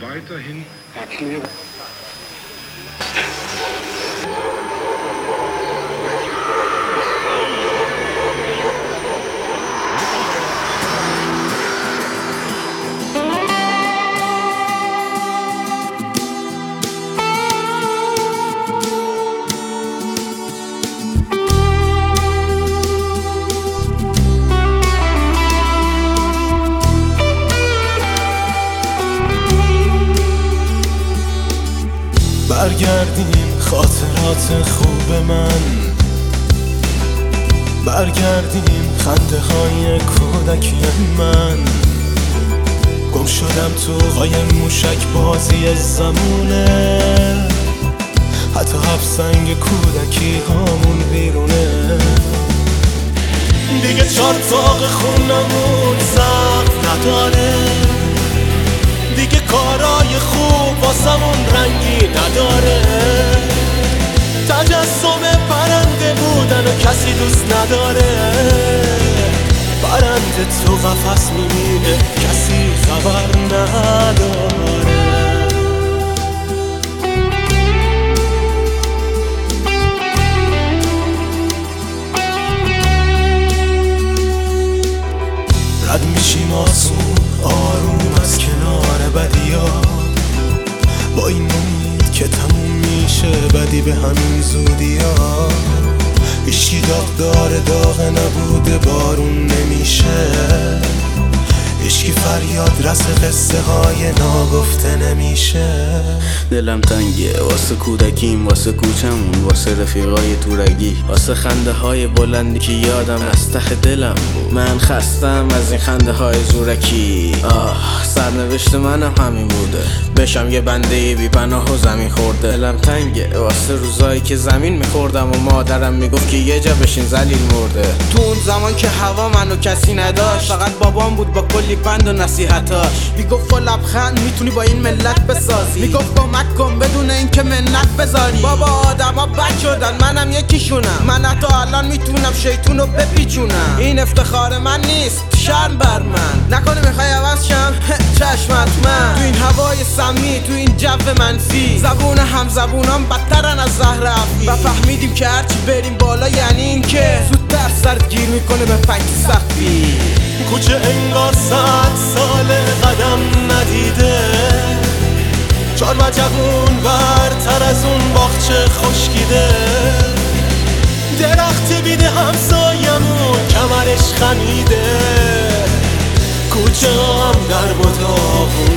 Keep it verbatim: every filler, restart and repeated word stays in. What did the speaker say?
weiterhin Erklärung. برگردیم خاطرات خوب من، برگردیم خنده های کودکی من. گم شدم تو قای موشک بازی زمونه، حتی حبسنگ کودکی هامون بیرونه. دیگه چار تاق خونمون سقف نداره، دیگه کارای خوب واسمون رنگی نداره. تجسم پرنده بودن و کسی دوست نداره، پرنده تو قفس میمیره کسی خبر نداره. رد میشیم آسون آروم از کنار بدیا، با این امید که تموم میشه بدی به همین زودیا. هیچی داغ داره داغ نبوده بارون نمیشه، هیچکی فریاد رس قصه های ناگفته نمیشه. دلم تنگه واسه کودکیم، واسه کوچمون، واسه رفیقای تورگی، واسه خنده های بلندی که یادم از ته دلم بود. من خستم از این خنده های زورکی، آه سرنوشت منم همین بوده، بشم یه بنده بی پناه و زمین خورده. دلم تنگه واسه روزایی که زمین میخوردم و مادرم میگفت که یه جا بشین ذلیل مرده. تو اون زمان که هوا منو کسی نداشت، فقط بابام بود با کلی پند و نصیحتاش. میگفت با لبخند میتونی با این ملت بسازی، میگفت کمک کن بدون اینکه منت بذاری. بابا آدما بد شدن منم یکیشونم، من حتی الان میتونم شیطونو بپیچونم. این افتخار من نیست شرم بر من، نکنه میخوای عوض شم چشمت من. تو این هوای سمی، تو این جو منفی، زبون هم زبونام بدترن از زهر افی. و فهمیدیم که هرچی بریم بالا یعنی این که زودتر سرت گیر میکنه به فکت سختی. کوچه انگار صد سال قدم ندیده، چار و جوون برتر از اون باغچه خشکیده. درخت بیده همسایمون کمرش خمیده، کوچه هم در بطاقون